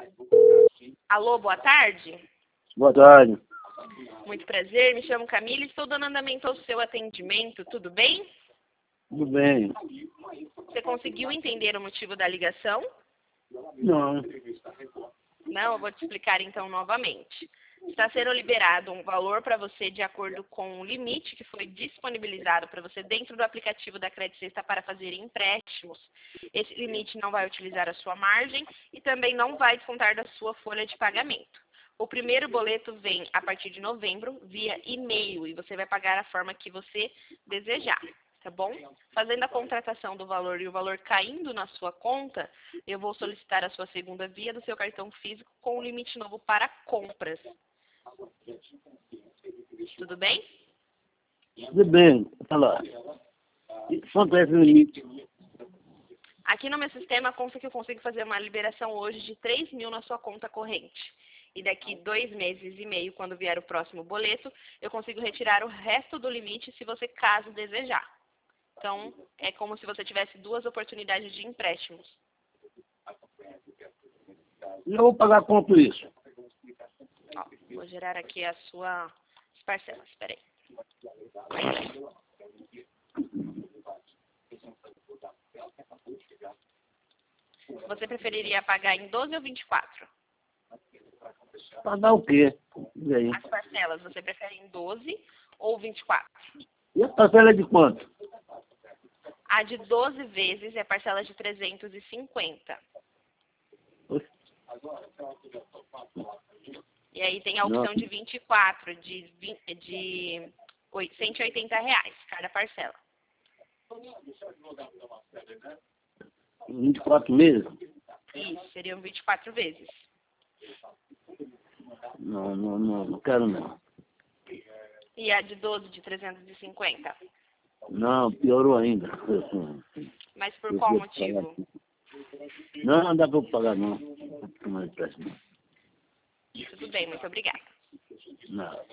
Alô, boa tarde. Boa tarde. Muito prazer, me chamo Camila e estou dando andamento ao seu atendimento, tudo bem? Tudo bem? Você conseguiu entender o motivo da ligação? Não. Não, eu vou te explicar então novamente. Está sendo liberado um valor para você de acordo com o limite que foi disponibilizado para você dentro do aplicativo da Credit Sexta para fazer empréstimos. Esse limite não vai utilizar a sua margem e também não vai descontar da sua folha de pagamento. O primeiro boleto vem a partir de novembro via e-mail e você vai pagar a forma que você desejar, tá bom? Fazendo a contratação do valor e o valor caindo na sua conta, eu vou solicitar a sua segunda via do seu cartão físico com um limite novo para compras. Tudo bem? Tudo bem. Olha lá. E quanto é esse limite? Aqui no meu sistema consta que eu consigo fazer uma liberação hoje de 3 mil na sua conta corrente. E daqui 2 meses e meio, quando vier o próximo boleto, eu consigo retirar o resto do limite se você caso desejar. Então, é como se você tivesse 2 oportunidades de empréstimos. E eu vou pagar quanto isso? Ó, vou gerar aqui as suas parcelas, espera aí. Você preferiria pagar em 12 ou 24? Pagar o quê? E aí? As parcelas, você prefere em 12 ou 24? E a parcela é de quanto? A de 12 vezes é parcela de 350. Oxe, E aí tem a opção de 24, de 180 reais cada parcela. 24 meses? Isso, seriam 24 vezes. Não quero não. E a de 12 de 350? Não, piorou ainda. Mas por qual motivo? Não dá para eu pagar não. Não é empréstimo. Tudo bem, muito obrigada. Não.